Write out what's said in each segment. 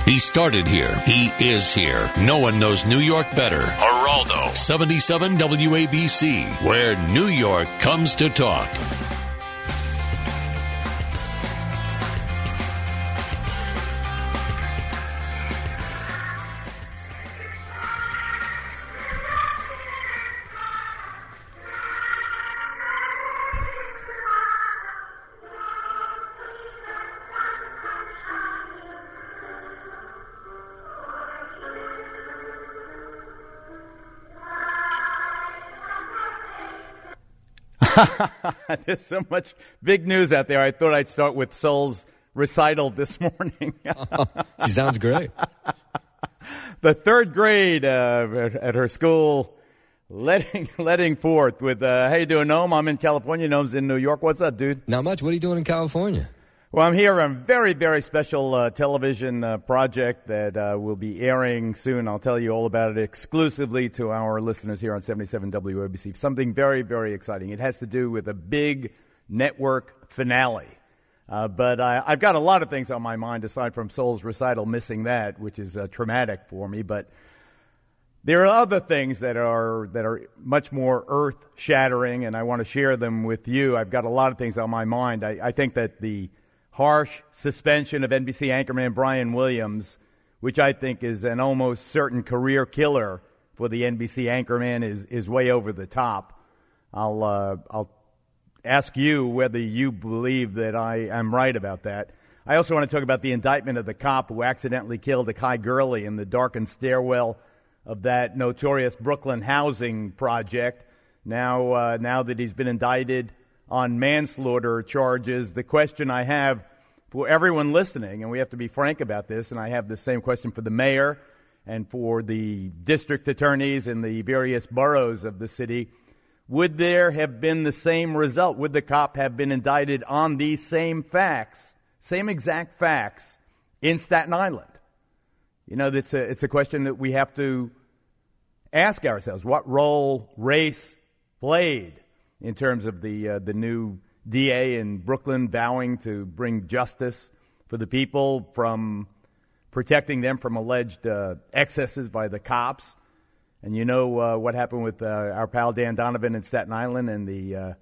He started here. He is here. No one knows New York better. Geraldo, 77 WABC, where New York comes to talk. There's so much big news out there. I thought I'd start with Soul's recital this morning. She sounds great. The third grade at her school letting forth with, how you doing, Noam? I'm in California. Noam's in New York. What's up, dude? Not much. What are you doing in California? Well, I'm here on a very, very special television project that will be airing soon. I'll tell you all about it exclusively to our listeners here on 77 WABC. Something very, very exciting. It has to do with a big network finale. But I've got a lot of things on my mind aside from Soul's recital, missing that, which is traumatic for me. But there are other things that are much more earth-shattering, and I want to share them with you. I've got a lot of things on my mind. I think that the harsh suspension of NBC anchorman Brian Williams, which I think is an almost certain career killer for the NBC anchorman, is way over the top. I'll ask you whether you believe that I am right about that. I also want to talk about the indictment of the cop who accidentally killed Akai Gurley in the darkened stairwell of that notorious Brooklyn housing project. Now that he's been indicted on manslaughter charges, the question I have for everyone listening, and we have to be frank about this, and I have the same question for the mayor and for the district attorneys in the various boroughs of the city, would there have been the same result? Would the cop have been indicted on these same facts, same exact facts, in Staten Island? You know, it's a question that we have to ask ourselves. What role race played in terms of the new DA in Brooklyn vowing to bring justice for the people, from protecting them from alleged excesses by the cops. And you know what happened with our pal Dan Donovan in Staten Island and the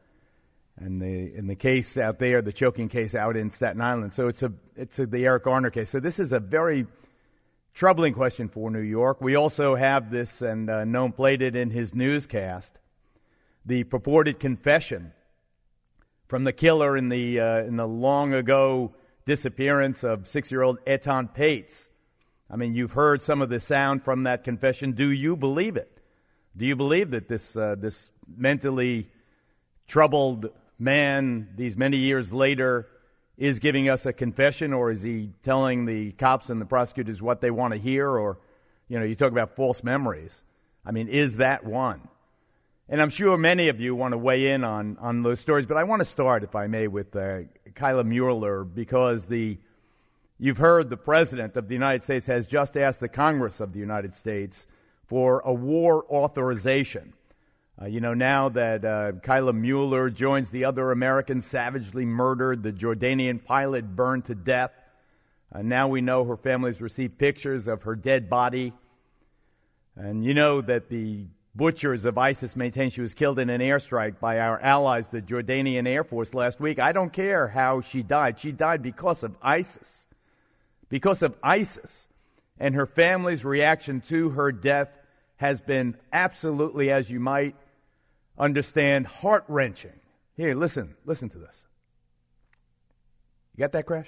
case out there, the choking case out in Staten Island. So it's the Eric Garner case. So this is a very troubling question for New York. We also have this, and Noam played it in his newscast, the purported confession from the killer in the long ago disappearance of 6-year-old Etan Pates. I mean, you've heard some of the sound from that confession. Do you believe it? Do you believe that this mentally troubled man, these many years later, is giving us a confession, or is he telling the cops and the prosecutors what they want to hear? Or, you know, you talk about false memories. I mean, is that one? And I'm sure many of you want to weigh in on those stories, but I want to start, if I may, with Kyla Mueller, because you've heard the President of the United States has just asked the Congress of the United States for a war authorization. Now that Kyla Mueller joins the other Americans savagely murdered, the Jordanian pilot burned to death. Now we know her family's received pictures of her dead body. And you know that the butchers of ISIS maintain she was killed in an airstrike by our allies, the Jordanian Air Force, last week. I don't care how she died. She died because of ISIS. Because of ISIS. And her family's reaction to her death has been absolutely, as you might understand, heart-wrenching. Here, listen to this. You got that, Crash?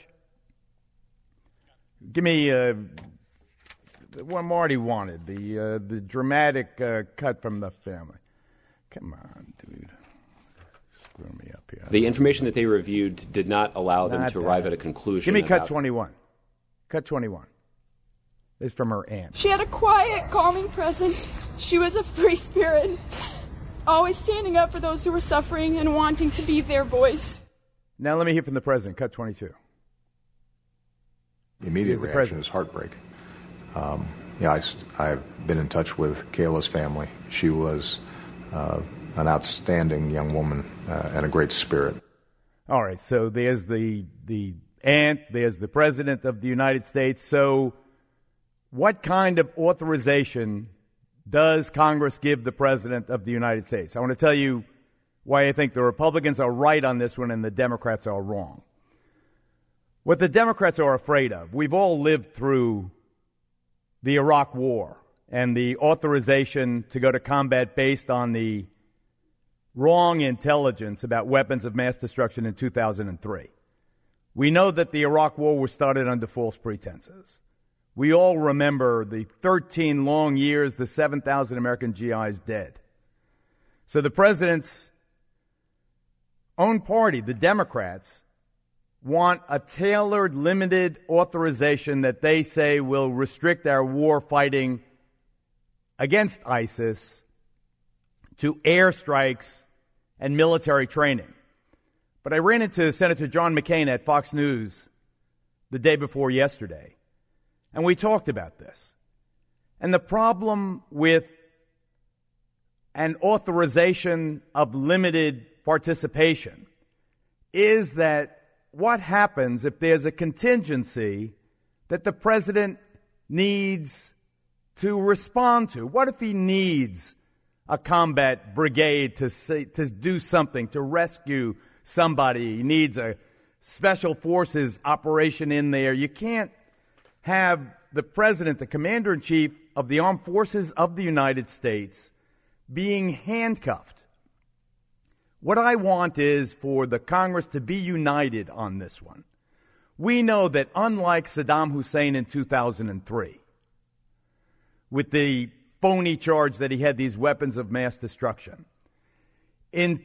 Give me what Marty wanted, the dramatic cut from the family. Come on, dude. Screw me up here. The information that they reviewed did not allow them to arrive at a conclusion. Give me cut 21. Cut 21. This is from her aunt. She had a quiet, calming presence. She was a free spirit, always standing up for those who were suffering and wanting to be their voice. Now let me hear from the President. Cut 22. The immediate reaction is heartbreak. I've been in touch with Kayla's family. She was an outstanding young woman and a great spirit. All right, so there's the aunt, there's the President of the United States. So what kind of authorization does Congress give the President of the United States? I want to tell you why I think the Republicans are right on this one and the Democrats are wrong. What the Democrats are afraid of, we've all lived through the Iraq War and the authorization to go to combat based on the wrong intelligence about weapons of mass destruction in 2003. We know that the Iraq War was started under false pretenses. We all remember the 13 long years, the 7,000 American GIs dead. So the president's own party, the Democrats, want a tailored, limited authorization that they say will restrict our war fighting against ISIS to airstrikes and military training. But I ran into Senator John McCain at Fox News the day before yesterday, and we talked about this. And the problem with an authorization of limited participation is that what happens if there's a contingency that the president needs to respond to? What if he needs a combat brigade to do something, to rescue somebody? He needs a special forces operation in there. You can't have the president, the commander-in-chief of the armed forces of the United States, being handcuffed. What I want is for the Congress to be united on this one. We know that unlike Saddam Hussein in 2003, with the phony charge that he had these weapons of mass destruction, in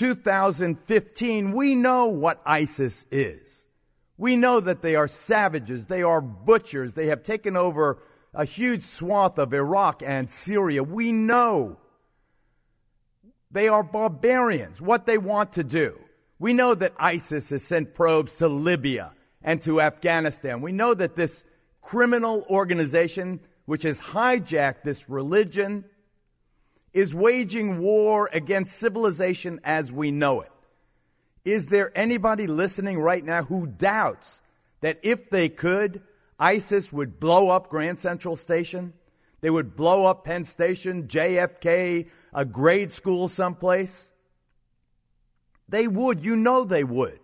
2015, we know what ISIS is. We know that they are savages, they are butchers, they have taken over a huge swath of Iraq and Syria. We know they are barbarians, what they want to do. We know that ISIS has sent probes to Libya and to Afghanistan. We know that this criminal organization, which has hijacked this religion, is waging war against civilization as we know it. Is there anybody listening right now who doubts that if they could, ISIS would blow up Grand Central Station? They would blow up Penn Station, JFK, a grade school someplace? They would. You know they would.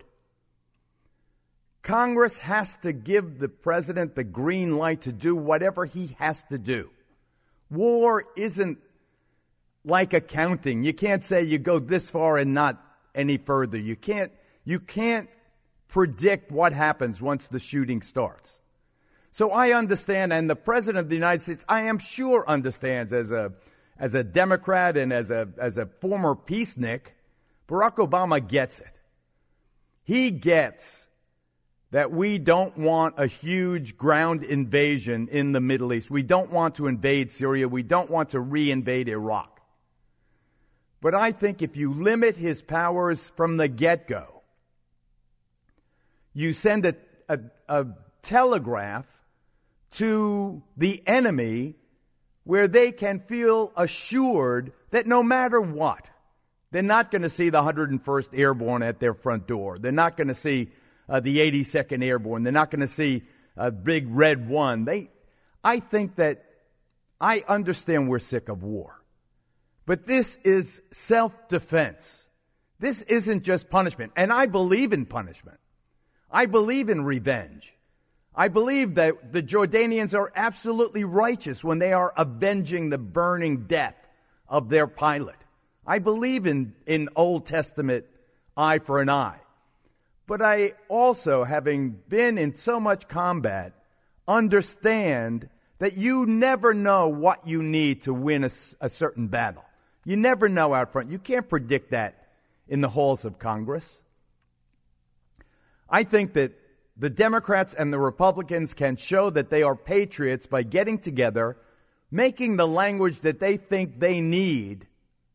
Congress has to give the president the green light to do whatever he has to do. War isn't like accounting. You can't say you go this far and not any further. You can't predict what happens once the shooting starts. So I understand, and the President of the United States, I am sure, understands as a Democrat and as a former peacenik, Barack Obama gets it. He gets that we don't want a huge ground invasion in the Middle East. We don't want to invade Syria. We don't want to re-invade Iraq. But I think if you limit his powers from the get-go, you send a telegraph to the enemy where they can feel assured that no matter what, they're not going to see the 101st Airborne at their front door. They're not going to see the 82nd Airborne. They're not going to see a big red one. I think that I understand we're sick of war. But this is self-defense. This isn't just punishment. And I believe in punishment. I believe in revenge. I believe that the Jordanians are absolutely righteous when they are avenging the burning death of their pilot. I believe in Old Testament eye for an eye. But I also, having been in so much combat, understand that you never know what you need to win a certain battle. You never know out front. You can't predict that in the halls of Congress. I think that the Democrats and the Republicans can show that they are patriots by getting together, making the language that they think they need,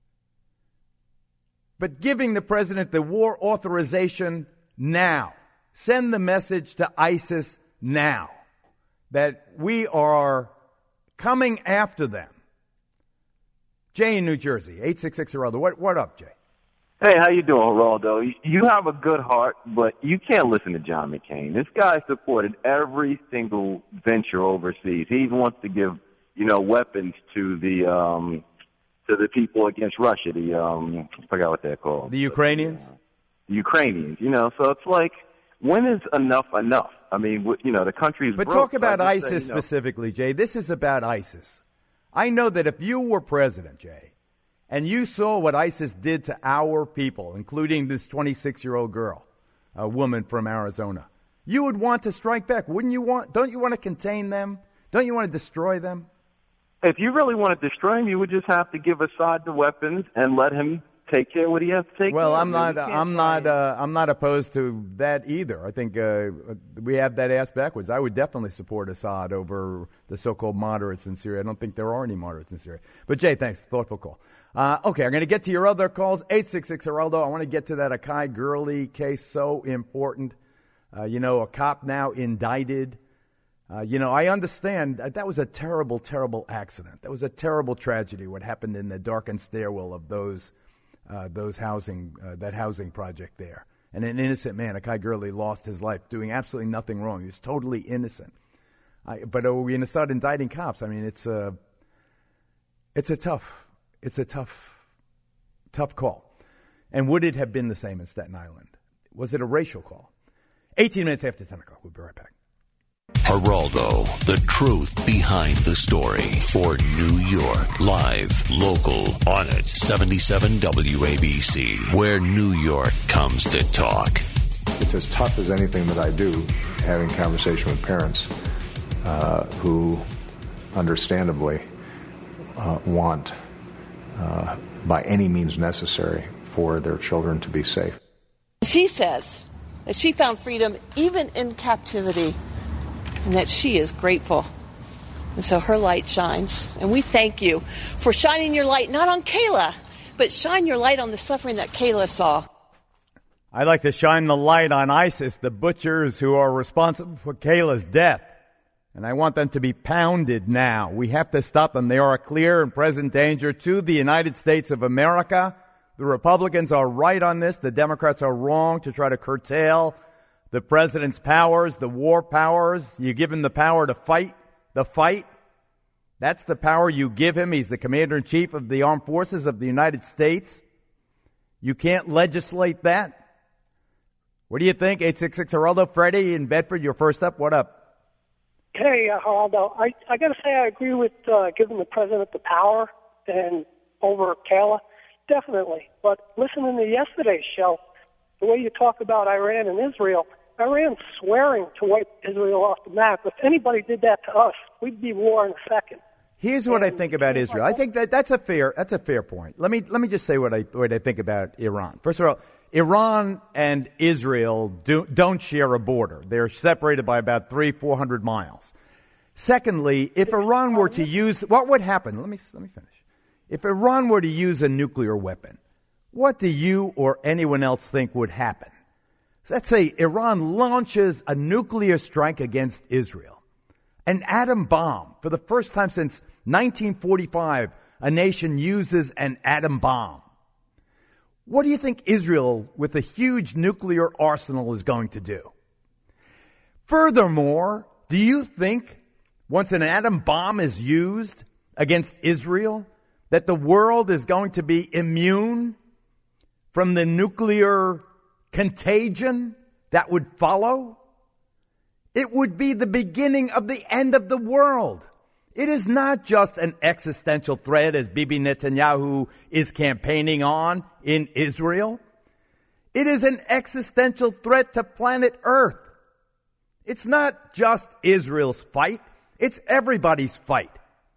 but giving the president the war authorization now. Send the message to ISIS now that we are coming after them. Jay in New Jersey, 866 Heraldo. What up, Jay? Hey, how you doing, Geraldo? You have a good heart, but you can't listen to John McCain. This guy supported every single venture overseas. He even wants to give, weapons to the people against Russia. I forgot what they're called. The Ukrainians? The Ukrainians, so it's like, when is enough enough? I mean, the country's But broke, talk about so ISIS specifically, Jay. This is about ISIS. I know that if you were president, Jay, and you saw what ISIS did to our people, including this 26-year-old girl, a woman from Arizona, you would want to strike back. Don't you want to contain them? Don't you want to destroy them? If you really want to destroy him, you would just have to give Assad the weapons and let him take care of what he has to take care of. Well, I'm not opposed to that either. I think we have that asked backwards. I would definitely support Assad over the so-called moderates in Syria. I don't think there are any moderates in Syria. But Jay, thanks. Thoughtful call. Okay, I'm going to get to your other calls. 866-HERALDO. I want to get to that Akai Gurley case. So important. A cop now indicted. I understand that was a terrible, terrible accident. That was a terrible tragedy. What happened in the darkened stairwell of that housing project there. And an innocent man, Akai Gurley, lost his life doing absolutely nothing wrong. He was totally innocent. But are we going to start indicting cops? I mean, it's a tough call. And would it have been the same in Staten Island? Was it a racial call? 18 minutes after 10 o'clock. We'll be right back. Geraldo, the truth behind the story. For New York, live, local, on it, 77 WABC, where New York comes to talk. It's as tough as anything that I do, having conversation with parents who understandably want, by any means necessary, for their children to be safe. She says that she found freedom even in captivity, and that she is grateful. And so her light shines. And we thank you for shining your light, not on Kayla, but shine your light on the suffering that Kayla saw. I'd like to shine the light on ISIS, the butchers who are responsible for Kayla's death. And I want them to be pounded now. We have to stop them. They are a clear and present danger to the United States of America. The Republicans are right on this. The Democrats are wrong to try to curtail the president's powers, the war powers. You give him the power to fight the fight. That's the power you give him. He's the commander-in-chief of the armed forces of the United States. You can't legislate that. What do you think? 866-HERALDO. Freddie in Bedford, you're first up. What up? Hey, Geraldo. I got to say I agree with giving the president the power and over Kayla. Definitely. But listening to yesterday's show, the way you talk about Iran and Israel, Iran's swearing to wipe Israel off the map. If anybody did that to us, we'd be war in a second. Here's what I think about Israel. I think that's a fair point. Let me just say what I think about Iran. First of all, Iran and Israel don't share a border. They're separated by about 400 miles. Secondly, if Iran were to use, what would happen? Let me finish. If Iran were to use a nuclear weapon, what do you or anyone else think would happen? Let's say Iran launches a nuclear strike against Israel. An atom bomb. For the first time since 1945, a nation uses an atom bomb. What do you think Israel, with a huge nuclear arsenal, is going to do? Furthermore, do you think once an atom bomb is used against Israel, that the world is going to be immune from the nuclear contagion that would follow? It would be the beginning of the end of the world. It is not just an existential threat, as Bibi Netanyahu is campaigning on in Israel. It is an existential threat to planet Earth. It's not just Israel's fight. It's everybody's fight.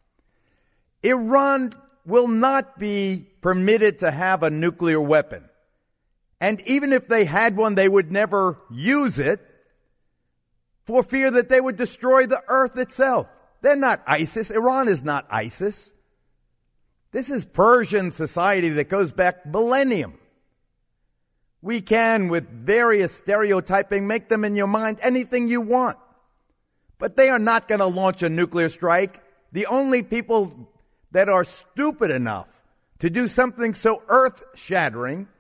Iran will not be permitted to have a nuclear weapon. And even if they had one, they would never use it for fear that they would destroy the earth itself. They're not ISIS. Iran is not ISIS. This is Persian society that goes back millennium. We can, with various stereotyping, make them in your mind anything you want. But they are not going to launch a nuclear strike. The only people that are stupid enough to do something so earth-shattering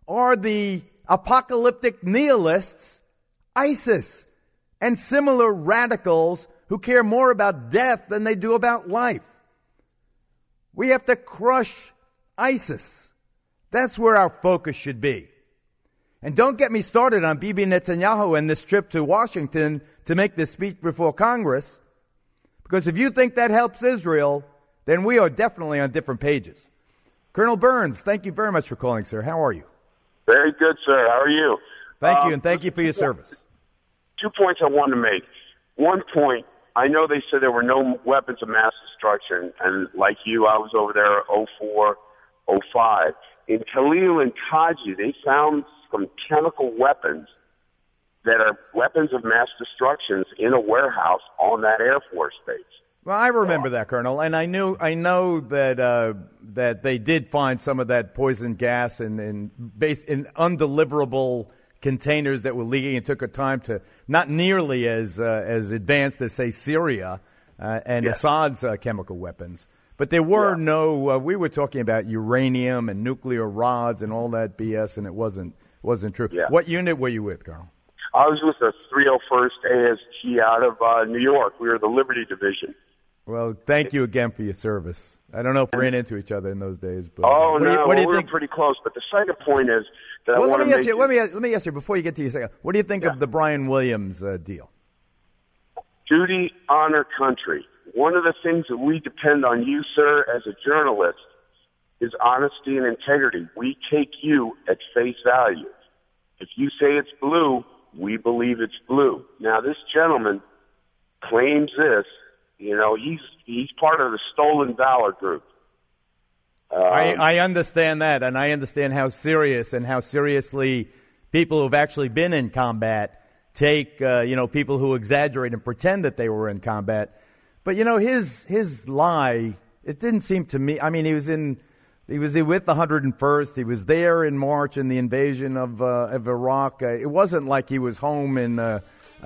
are the apocalyptic nihilists, ISIS, and similar radicals who care more about death than they do about life. We have to crush ISIS. That's where our focus should be. And don't get me started on Bibi Netanyahu and this trip to Washington to make this speech before Congress, because if you think that helps Israel, then we are definitely on different pages. Colonel Burns, thank you very much for calling, sir. How are you? Very good, sir. How are you? Thank you, and thank you for your service. 2 points I wanted to make. 1 point, I know they said there were no weapons of mass destruction, and like you, I was over there 04, 05. In Khalil and Taji, they found some chemical weapons that are weapons of mass destruction in a warehouse on that Air Force base. Well, I remember that, Colonel, and I know that that they did find some of that poison gas in undeliverable containers that were leaking. It took a time to not nearly as advanced as, say, Syria and Assad's chemical weapons. But there were no. We were talking about uranium and nuclear rods and all that BS, and it wasn't true. Yeah. What unit were you with, Colonel? I was with the 301st AST out of New York. We were the Liberty Division. Well, thank you again for your service. I don't know if we ran into each other in those days, but we were pretty close. But the second point is that I want to make. Let me ask you before you get to your second. What do you think of the Brian Williams deal? Duty, honor, country. One of the things that we depend on you, sir, as a journalist, is honesty and integrity. We take you at face value. If you say it's blue, we believe it's blue. Now, this gentleman claims this. You know, he's part of the Stolen Valor group. I understand that, and I understand how serious and how seriously people who've actually been in combat take, people who exaggerate and pretend that they were in combat. But, his lie, it didn't seem to me, I mean, he was with the 101st. He was there in March in the invasion of Iraq. It wasn't like he was home in,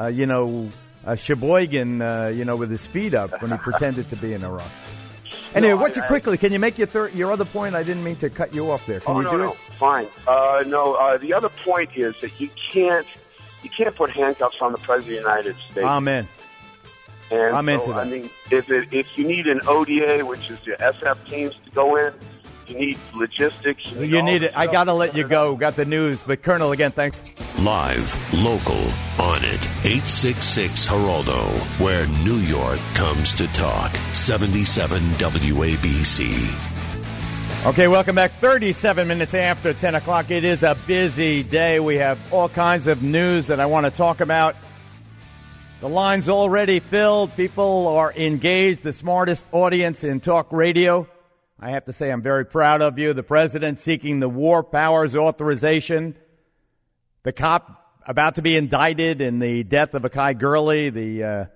Sheboygan, with his feet up when he pretended to be in Iraq. Anyway, quickly, can you make your other point? I didn't mean to cut you off there. Can you do it? Fine. The other point is that you can't put handcuffs on the President of the United States. Amen. And I'm into that. I mean, if you need an ODA, which is the SF teams to go in, you need logistics. You need it. I got to let you go. Got the news. But, Colonel, again, thanks. Live, local, on it. 866 Geraldo, where New York comes to talk. 77 WABC. Okay, welcome back. 37 minutes after 10 o'clock. It is a busy day. We have all kinds of news that I want to talk about. The line's already filled. People are engaged. The smartest audience in talk radio. I have to say I'm very proud of you. The president seeking the War Powers Authorization. The cop about to be indicted in the death of Akai Gurley, the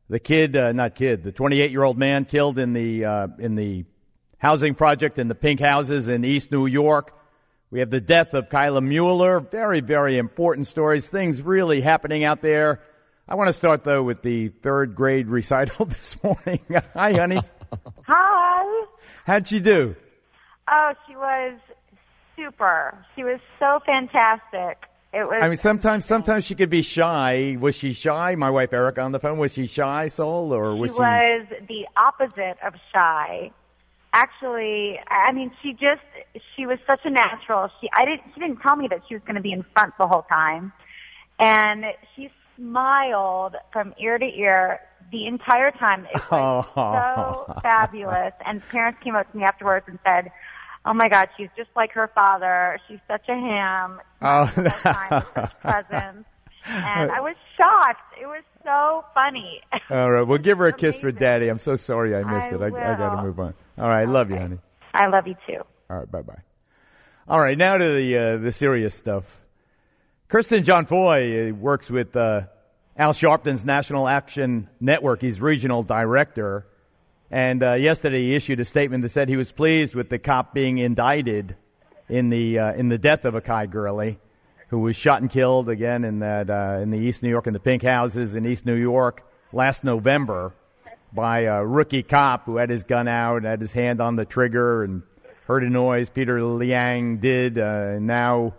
28-year-old man killed in the housing project in the Pink Houses in East New York. We have the death of Kyla Mueller. Very, very important stories. Things really happening out there. I want to start, though, with the third grade recital this morning. Hi, honey. Hi. How'd she do? Oh, she was super. She was so fantastic. It was. I mean, sometimes she could be shy. Was she shy? My wife Erica on the phone. Was she shy, Sol, or was she? She was the opposite of shy. Actually, I mean, she was such a natural. She didn't tell me that she was going to be in front the whole time, and she smiled from ear to ear the entire time. It was so fabulous. And parents came up to me afterwards and said, "Oh my God, she's just like her father. She's such a ham. With such presence." And I was shocked. It was so funny. All right, we'll give her a kiss for Daddy. I'm so sorry I missed it. I got to move on. All right, love you, honey. I love you too. All right, bye-bye. All right, now to the serious stuff. Kirsten John Foy works with Al Sharpton's National Action Network. He's regional director. And yesterday he issued a statement that said he was pleased with the cop being indicted in the death of Akai Gurley, who was shot and killed again in the East New York, in the Pink Houses in East New York last November by a rookie cop who had his gun out, had his hand on the trigger and heard a noise. Peter Liang did. And now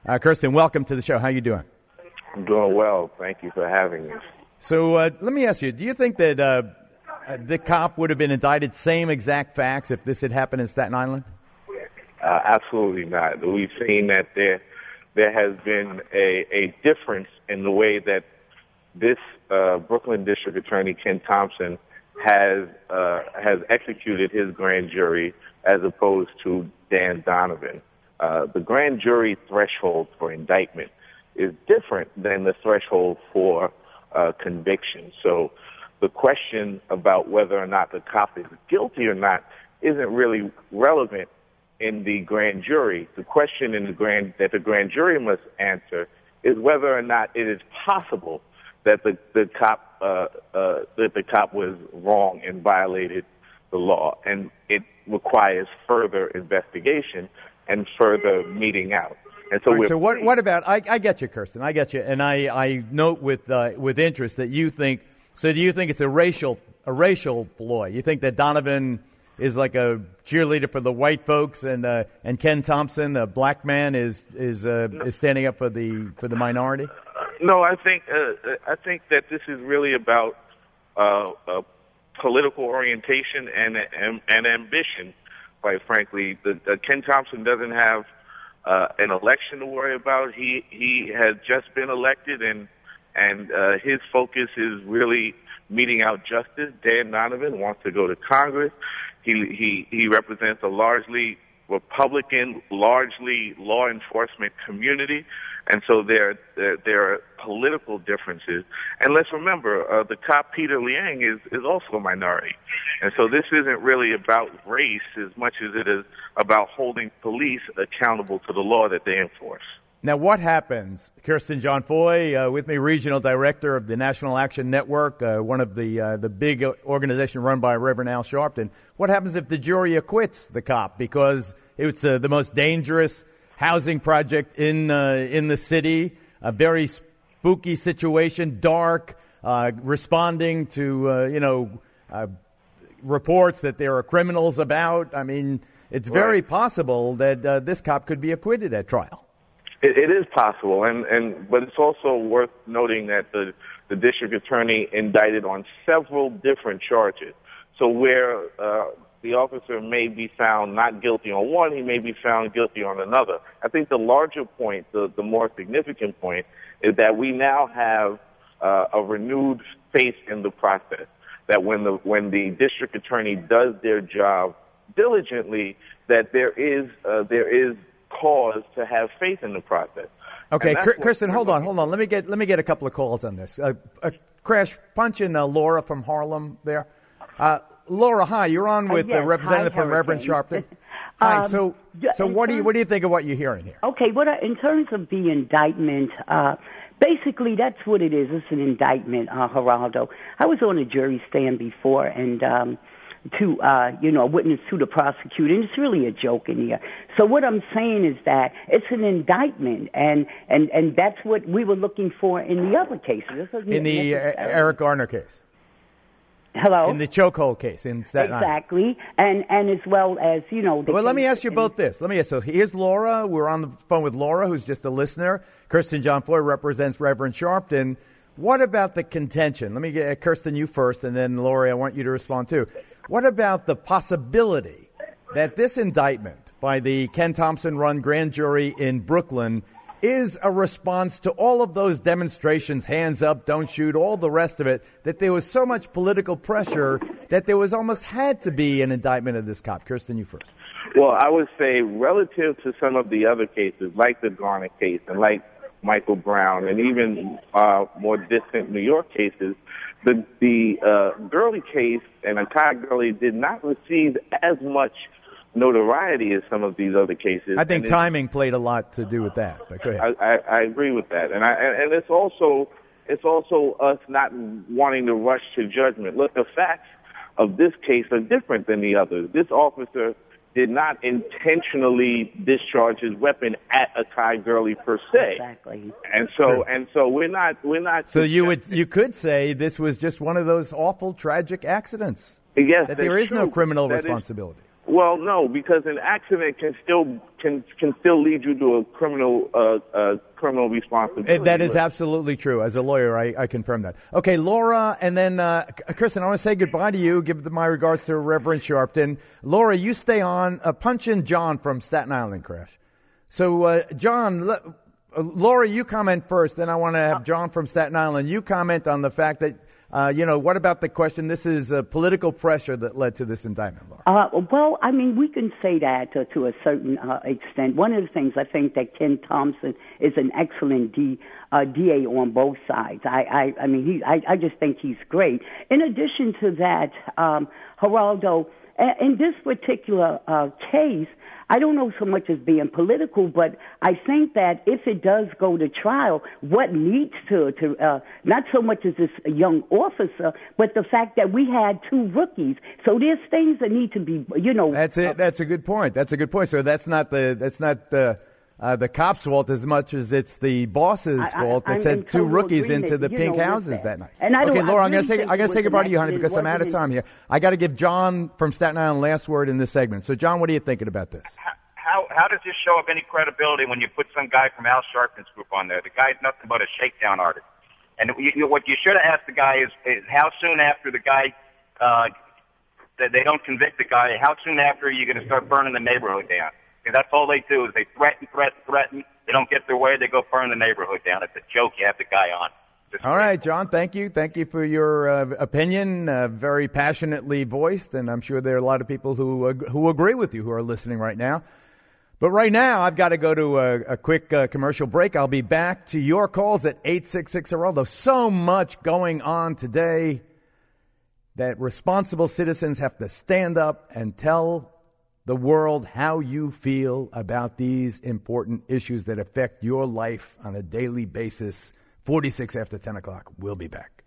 Kirsten, welcome to the show. How you doing? I'm doing well. Thank you for having me. So let me ask you, do you think that the cop would have been indicted same exact facts if this had happened in Staten Island? Absolutely not. We've seen that there has been a difference in the way that this Brooklyn District Attorney, Ken Thompson, has executed his grand jury as opposed to Dan Donovan. The grand jury threshold for indictment is different than the threshold for conviction. So the question about whether or not the cop is guilty or not isn't really relevant in the grand jury. The question that the grand jury must answer is whether or not it is possible that the cop was wrong and violated the law, and it requires further investigation and further meeting out. And so, right, so what about? I get you, Kirsten. I get you, and I note with interest that you think. So, do you think it's a racial ploy? You think that Donovan is like a cheerleader for the white folks, and Ken Thompson, a black man, is standing up for the minority? No, I think that this is really about political orientation and ambition. Quite frankly, Ken Thompson doesn't have an election to worry about. He has just been elected, and his focus is really meting out justice. Dan Donovan wants to go to Congress. He represents a largely Republican, largely law enforcement community, and so there are political differences. And let's remember, the cop Peter Liang is also a minority, and so this isn't really about race as much as it is about holding police accountable to the law that they enforce. Now, what happens? Kirsten John Foy, with me, Regional Director of the National Action Network, one of the big organization run by Reverend Al Sharpton. What happens if the jury acquits the cop because it's the most dangerous housing project in the city, a very spooky situation, dark, responding to reports that there are criminals about? I mean, it's very possible that this cop could be acquitted at trial. It is possible, but it's also worth noting that the district attorney indicted on several different charges. So where the officer may be found not guilty on one, he may be found guilty on another. I think the larger point, the more significant point, is that we now have a renewed faith in the process. That when the district attorney does their job diligently, that there is cause to have faith in the process. Okay, Kirsten, hold on. Let me get a couple of calls on this. Crash, punch in Laura from Harlem there. Laura, hi. You're on with the representative from Reverend Sharpton. Hi. So what do you think of what you're hearing here? Okay, in terms of the indictment, basically that's what it is. It's an indictment, Geraldo. I was on a jury stand before, and a witness to the prosecutor, and it's really a joke in here. So what I'm saying is that it's an indictment, and that's what we were looking for in the other cases. In the Eric Garner case. Hello? In the chokehold case in Staten Island. Exactly, and as well as, Well, let me ask you both this. So here's Laura. We're on the phone with Laura, who's just a listener. Kirsten John Foy represents Reverend Sharpton. What about the contention? Let me get Kirsten, you first, and then Laura, I want you to respond too. What about the possibility that this indictment by the Ken Thompson-run grand jury in Brooklyn is a response to all of those demonstrations, hands up, don't shoot, all the rest of it, that there was so much political pressure that there was almost had to be an indictment of this cop? Kirsten, you first. Well, I would say relative to some of the other cases, like the Garner case and like Michael Brown and even more distant New York cases, the Gurley case and Akai Gurley did not receive as much notoriety as some of these other cases. I think timing played a lot to do with that. But go ahead. I agree with that, and it's also us not wanting to rush to judgment. Look, the facts of this case are different than the others. This officer did not intentionally discharge his weapon at Akai Gurley per se. Exactly. And so we're not. So you could say this was just one of those awful, tragic accidents. Yes, that there is no criminal responsibility. Well, no, because an accident can still lead you to a criminal responsibility. That is absolutely true. As a lawyer, I confirm that. Okay, Laura, and then Kristen, I want to say goodbye to you. Give my regards to Reverend Sharpton. Laura, you stay on. Punch in John from Staten Island, Crash. So, John, Laura, you comment first. Then I want to have John from Staten Island. You comment on the fact that. What about the question? This is political pressure that led to this indictment, Laura. Well, I mean, we can say that to a certain extent. One of the things I think that Ken Thompson is an excellent DA on both sides. I just think he's great. In addition to that, Geraldo, in this particular case, I don't know so much as being political, but I think that if it does go to trial, what needs to not so much as this young officer, but the fact that we had two rookies. So there's things that need to be, That's it. That's a good point. So that's not the cop's fault as much as it's the boss's fault that sent two rookies into the pink houses that night. Okay, Laura, I'm going to say goodbye to you, honey, because I'm out of time here. I got to give John from Staten Island last word in this segment. So, John, what are you thinking about this? How does this show up any credibility when you put some guy from Al Sharpton's group on there? The guy's nothing but a shakedown artist. And what you should have asked the guy is how soon after the guy that they don't convict the guy, how soon after are you going to start burning the neighborhood down? Because that's all they do is they threaten. They don't get their way, they go burn the neighborhood down. It's a joke you have the guy on. All right, John, thank you. Thank you for your opinion, very passionately voiced, and I'm sure there are a lot of people who agree with you who are listening right now. But right now, I've got to go to a quick commercial break. I'll be back to your calls at 866-HERALDO. So much going on today that responsible citizens have to stand up and tell the world how you feel about these important issues that affect your life on a daily basis. 46 after 10 o'clock. We'll be back.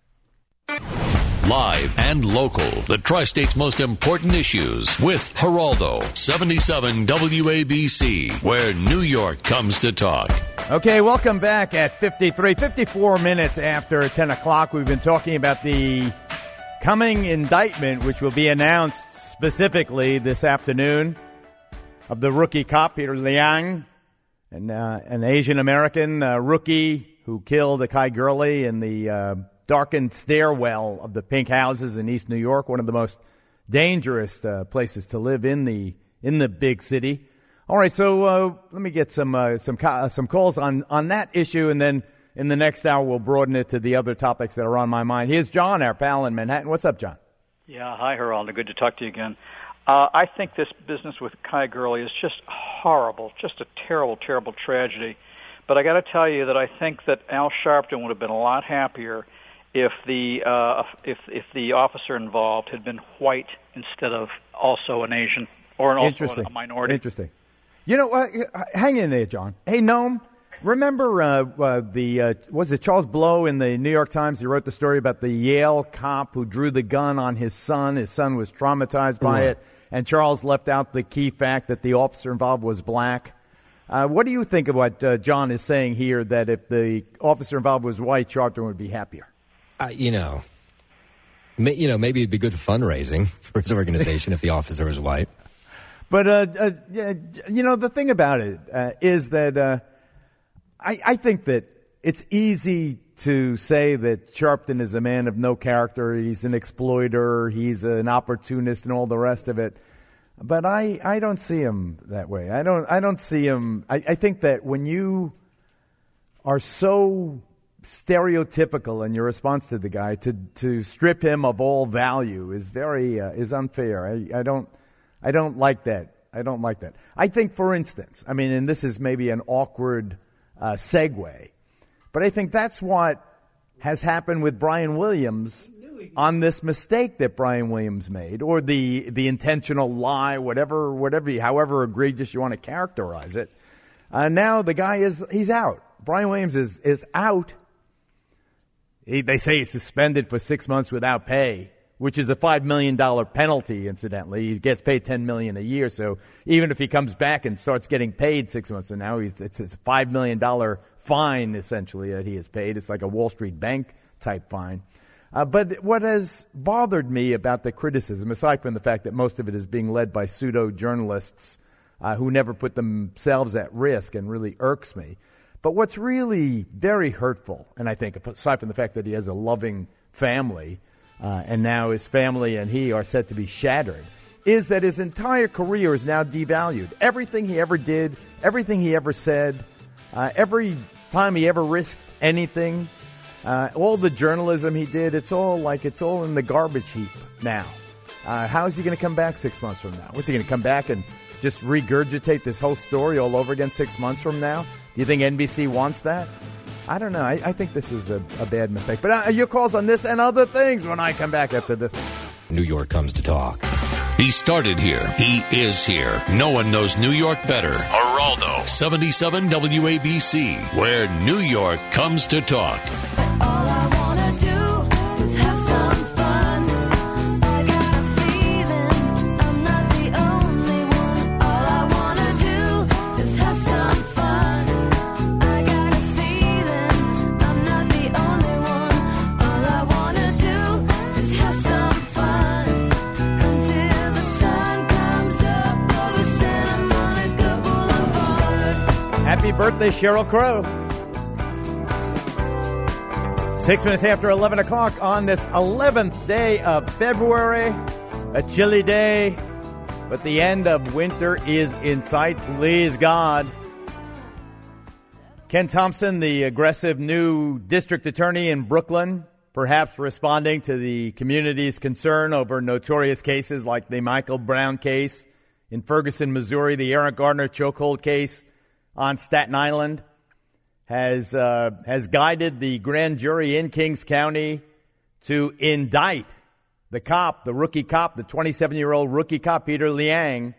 Live and local, the Tri-State's most important issues with Geraldo, 77 WABC, where New York comes to talk. Okay, welcome back at 54 minutes after 10 o'clock. We've been talking about the coming indictment, which will be announced specifically this afternoon, of the rookie cop, Peter Liang, an Asian-American rookie who killed Akai Gurley in the darkened stairwell of the pink houses in East New York, one of the most dangerous places to live in the big city. All right, so let me get some calls on that issue, and then in the next hour we'll broaden it to the other topics that are on my mind. Here's John, our pal in Manhattan. What's up, John? Yeah, hi, Geraldo. Good to talk to you again. I think this business with Akai Gurley is just horrible, just a terrible, terrible tragedy. But I got to tell you that I think that Al Sharpton would have been a lot happier if the officer involved had been white instead of also an Asian or also a minority. Interesting. You know, hang in there, John. Hey, Noam, remember was it Charles Blow in the New York Times? He wrote the story about the Yale cop who drew the gun on his son. His son was traumatized by it, and Charles left out the key fact that the officer involved was black. What do you think of what John is saying here, that if the officer involved was white, Sharpton would be happier? Maybe it'd be good for fundraising for his organization if the officer was white. But, the thing about it is that I think that it's easy to say that Sharpton is a man of no character. He's an exploiter. He's an opportunist and all the rest of it. But I don't see him that way. I don't see him. I think that when you are so stereotypical in your response to the guy, to strip him of all value is unfair. I don't like that. I don't like that. I think, for instance, and this is maybe an awkward segue, but I think that's what has happened with Brian Williams on this mistake that Brian Williams made, or the intentional lie, however egregious you want to characterize it. Now the guy he's out. Brian Williams is out. They say he's suspended for 6 months without pay, which is a $5 million penalty, incidentally. He gets paid $10 million a year, so even if he comes back and starts getting paid 6 months from now, it's a $5 million fine, essentially, that he has paid. It's like a Wall Street bank type fine. But what has bothered me about the criticism, aside from the fact that most of it is being led by pseudo-journalists who never put themselves at risk and really irks me, but what's really very hurtful, and I think aside from the fact that he has a loving family, and now his family and he are set to be shattered, is that his entire career is now devalued. Everything he ever did, everything he ever said, every time he ever risked anything, all the journalism he did, it's all in the garbage heap now. How is he going to come back 6 months from now? What's he going to come back and just regurgitate this whole story all over again 6 months from now? Do you think NBC wants that? I don't know. I think this was a bad mistake. But your calls on this and other things when I come back after this. New York comes to talk. He started here. He is here. No one knows New York better. Geraldo, 77 WABC, where New York comes to talk. Happy birthday, Sheryl Crow. 6 minutes after 11 o'clock on this 11th day of February. A chilly day, but the end of winter is in sight. Please God. Ken Thompson, the aggressive new district attorney in Brooklyn, perhaps responding to the community's concern over notorious cases like the Michael Brown case in Ferguson, Missouri, the Eric Gardner chokehold case on Staten Island, has guided the grand jury in Kings County to indict the cop, the rookie cop, the 27-year-old rookie cop, Peter Liang,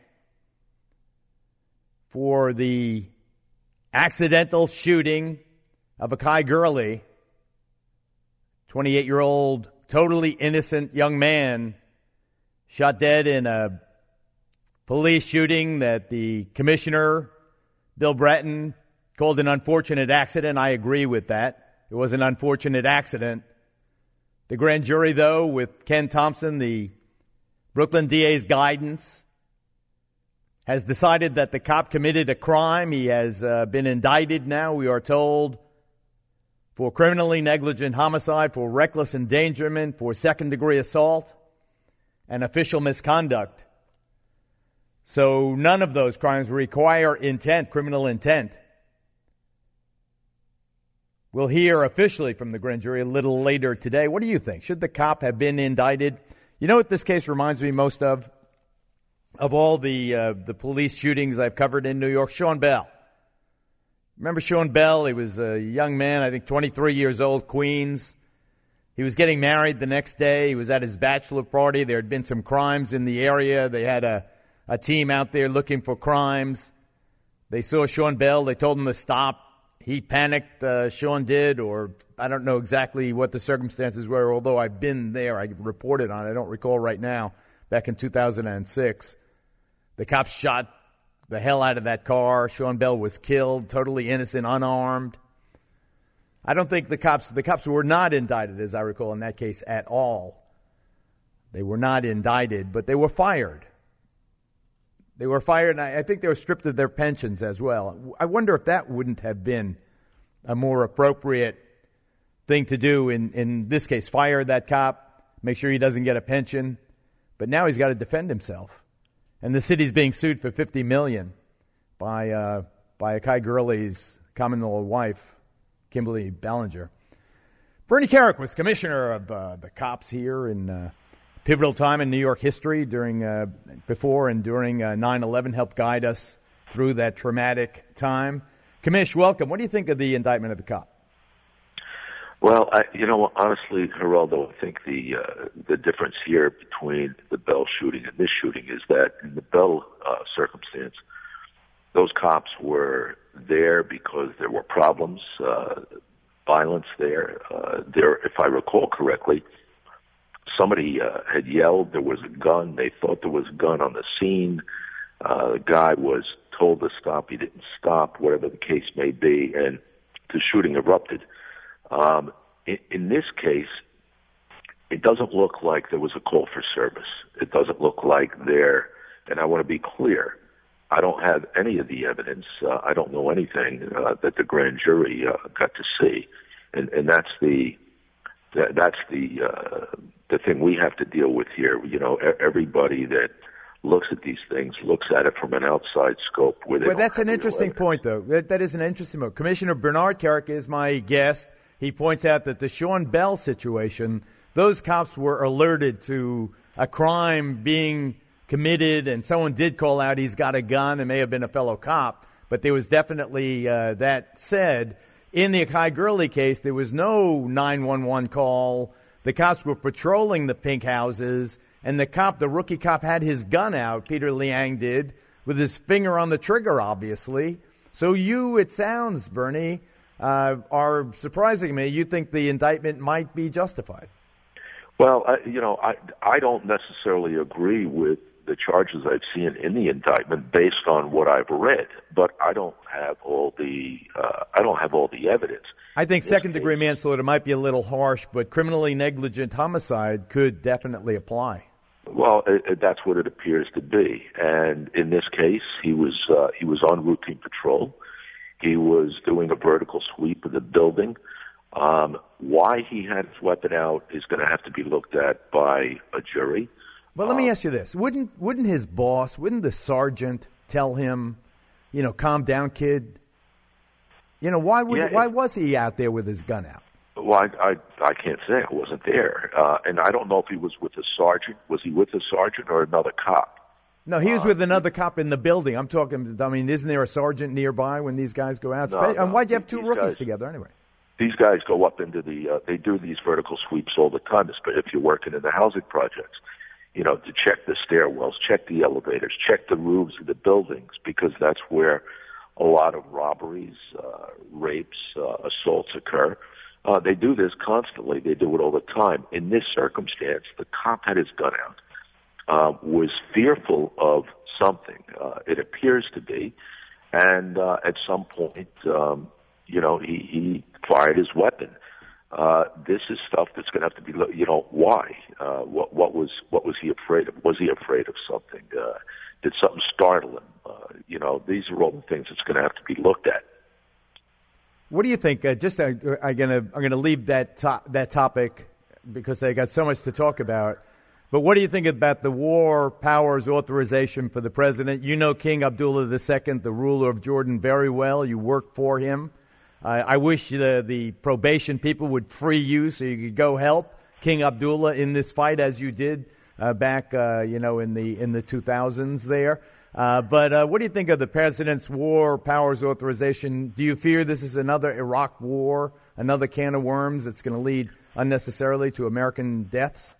for the accidental shooting of Akai Gurley, 28-year-old, totally innocent young man, shot dead in a police shooting that the commissioner, Bill Bratton, called an unfortunate accident. I agree with that. It was an unfortunate accident. The grand jury, though, with Ken Thompson, the Brooklyn DA's guidance, has decided that the cop committed a crime. He has been indicted now, we are told, for criminally negligent homicide, for reckless endangerment, for second-degree assault, and official misconduct. So none of those crimes require intent, criminal intent. We'll hear officially from the grand jury a little later today. What do you think? Should the cop have been indicted? You know what this case reminds me most of? Of all the police shootings I've covered in New York? Sean Bell. Remember Sean Bell? He was a young man, I think 23 years old, Queens. He was getting married the next day. He was at his bachelor party. There had been some crimes in the area. They had a team out there looking for crimes. They saw Sean Bell. They told him to stop. He panicked, Sean did, or I don't know exactly what the circumstances were, although I've been there. I reported on it. I don't recall right now. Back in 2006, the cops shot the hell out of that car. Sean Bell was killed, totally innocent, unarmed. I don't think the cops were not indicted, as I recall, in that case at all. They were not indicted, but they were fired. They were fired, and I think they were stripped of their pensions as well. I wonder if that wouldn't have been a more appropriate thing to do in this case. Fire that cop, make sure he doesn't get a pension. But now he's got to defend himself. And the city's being sued for $50 million by Akai Gurley's common-law wife, Kimberly Ballinger. Bernie Kerik was commissioner of the cops here in pivotal time in New York history before and during 9/11, helped guide us through that traumatic time. Commish, welcome. What do you think of the indictment of the cop? Well, honestly, Geraldo, I think the difference here between the Bell shooting and this shooting is that in the Bell circumstance, those cops were there because there were problems, violence there. If I recall correctly, somebody had yelled there was a gun. They thought there was a gun on the scene. The guy was told to stop. He didn't stop, whatever the case may be, and the shooting erupted. In this case, it doesn't look like there was a call for service. It doesn't look like there, and I want to be clear, I don't have any of the evidence. I don't know anything that the grand jury got to see, and that's the thing we have to deal with here. You know, everybody that looks at these things looks at it from an outside scope. Well, that's an interesting point, though. That is an interesting point. Commissioner Bernard Kerik is my guest. He points out that the Sean Bell situation, those cops were alerted to a crime being committed, and someone did call out he's got a gun. It may have been a fellow cop, but there was definitely that said. In the Akai Gurley case, there was no 911 call. The cops were patrolling the pink houses, and the rookie cop had his gun out, Peter Liang did, with his finger on the trigger, obviously. So it sounds, Bernie, are surprising me. You think the indictment might be justified? Well, I don't necessarily agree with the charges I've seen in the indictment based on what I've read, but I don't have all the evidence. I think second-degree manslaughter might be a little harsh, but criminally negligent homicide could definitely apply. Well, that's what it appears to be, and in this case, he was on routine patrol. He was doing a vertical sweep of the building. Why he had his weapon out is going to have to be looked at by a jury. Well, let me ask you this. Wouldn't his boss, wouldn't the sergeant tell him, calm down, kid? Why was he out there with his gun out? Well, I can't say. I wasn't there. And I don't know if he was with a sergeant. Was he with a sergeant or another cop? No, he was with another cop in the building. I'm talking, isn't there a sergeant nearby when these guys go out? No, and why'd you have two rookies together anyway? These guys go up into they do these vertical sweeps all the time, if you're working in the housing projects. To check the stairwells, check the elevators, check the roofs of the buildings, because that's where a lot of robberies, rapes, assaults occur. They do this constantly. They do it all the time. In this circumstance, the cop had his gun out, was fearful of something. It appears to be. And at some point, he fired his weapon. This is stuff that's going to have to be, why? What was he afraid of? Was he afraid of something? Did something startle him? These are all the things that's going to have to be looked at. What do you think? I'm gonna leave that topic because I got so much to talk about. But what do you think about the war powers authorization for the president? You know King Abdullah II, the ruler of Jordan, very well. You work for him. I wish the probation people would free you so you could go help King Abdullah in this fight as you did back, in the 2000s there. But what do you think of the president's war powers authorization? Do you fear this is another Iraq war, another can of worms that's going to lead unnecessarily to American deaths?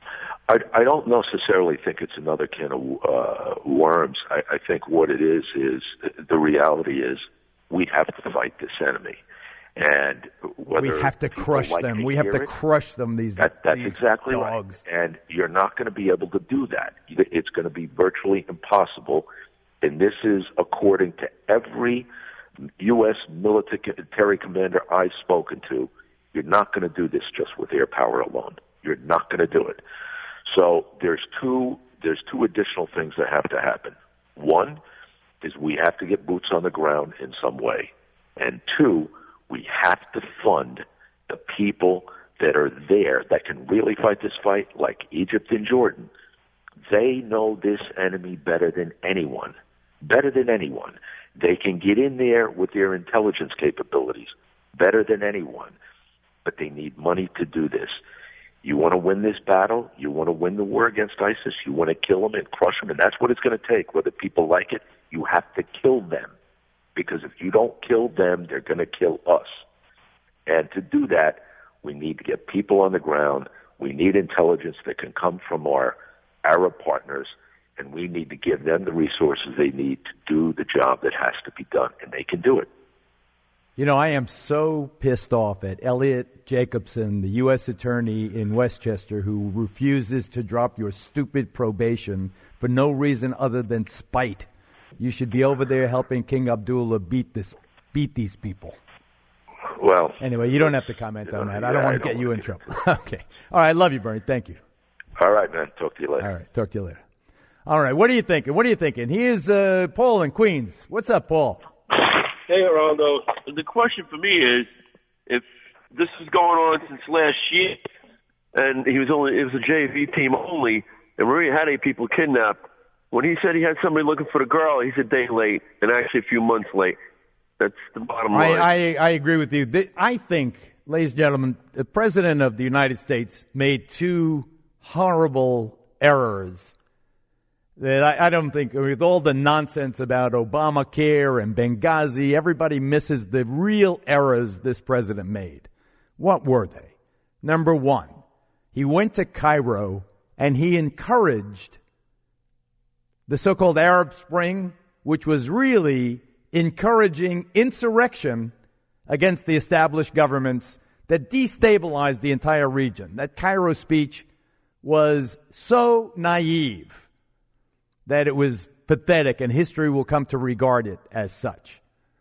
I don't necessarily think it's another can of worms. I think what it is the reality is we have to fight this enemy. And we have to crush them. We have to crush them. That's exactly dogs. Right. And you're not going to be able to do that. It's going to be virtually impossible. And this is according to every U.S. military commander I've spoken to. You're not going to do this just with air power alone. You're not going to do it. So there's two additional things that have to happen. One is we have to get boots on the ground in some way. And two, we have to fund the people that are there that can really fight this fight, like Egypt and Jordan. They know this enemy better than anyone. Better than anyone. They can get in there with their intelligence capabilities better than anyone. But they need money to do this. You want to win this battle? You want to win the war against ISIS? You want to kill them and crush them? And that's what it's going to take. Whether people like it, you have to kill them. Because if you don't kill them, they're going to kill us. And to do that, we need to get people on the ground. We need intelligence that can come from our Arab partners, and we need to give them the resources they need to do the job that has to be done, and they can do it. I am so pissed off at Elliot Jacobson, the U.S. attorney in Westchester, who refuses to drop your stupid probation for no reason other than spite. You should be over there helping King Abdullah beat these people. Well. Anyway, you don't have to comment on that. I don't want to get you in trouble. Okay. All right. I love you, Bernie. Thank you. All right, man. Talk to you later. All right. Talk to you later. All right. What are you thinking? Here's Paul in Queens. What's up, Paul? Hey, Geraldo. The question for me is, if this is going on since last year, and it was a JV team only, and Maria had 8 people kidnapped. When he said he had somebody looking for the girl, he's a day late, and actually a few months late. That's the bottom line. I agree with you. I think, ladies and gentlemen, the President of the United States made 2 horrible errors that I don't think, with all the nonsense about Obamacare and Benghazi, everybody misses the real errors this president made. What were they? Number 1, he went to Cairo and he encouraged the so-called Arab Spring, which was really encouraging insurrection against the established governments that destabilized the entire region. That Cairo speech was so naive that it was pathetic, and history will come to regard it as such.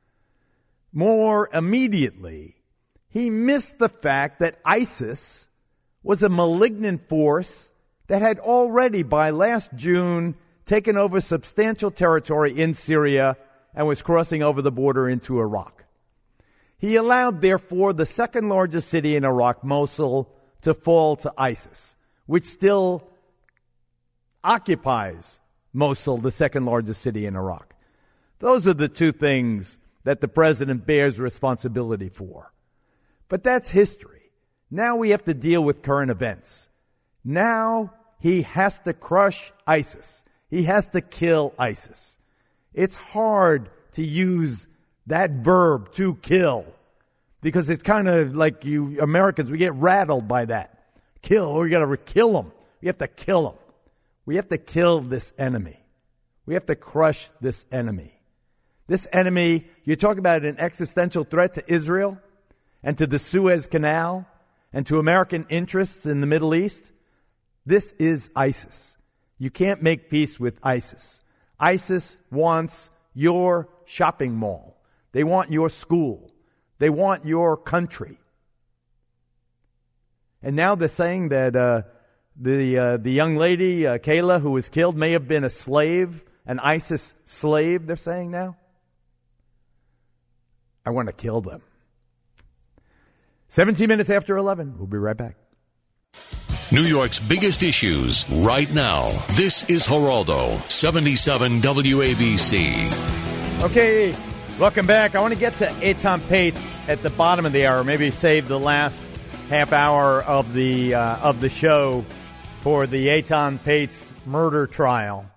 More immediately, he missed the fact that ISIS was a malignant force that had already, by last June, taken over substantial territory in Syria and was crossing over the border into Iraq. He allowed, therefore, the second largest city in Iraq, Mosul, to fall to ISIS, which still occupies Mosul, the second largest city in Iraq. Those are the 2 things that the president bears responsibility for. But that's history. Now we have to deal with current events. Now he has to crush ISIS. He has to kill ISIS. It's hard to use that verb, to kill, because it's kind of like you Americans, we get rattled by that. Kill, we got to kill them. We have to kill them. We have to kill this enemy. We have to crush this enemy. This enemy, you talk about an existential threat to Israel and to the Suez Canal and to American interests in the Middle East. This is ISIS. You can't make peace with ISIS. ISIS wants your shopping mall. They want your school. They want your country. And now they're saying that the young lady, Kayla, who was killed, may have been a slave, an ISIS slave, they're saying now. I want to kill them. 17 minutes after 11. We'll be right back. New York's biggest issues right now. This is Geraldo, 77 WABC. Okay, welcome back. I want to get to Eitan Pates at the bottom of the hour. Maybe save the last half hour of the show for the Eitan Pates murder trial.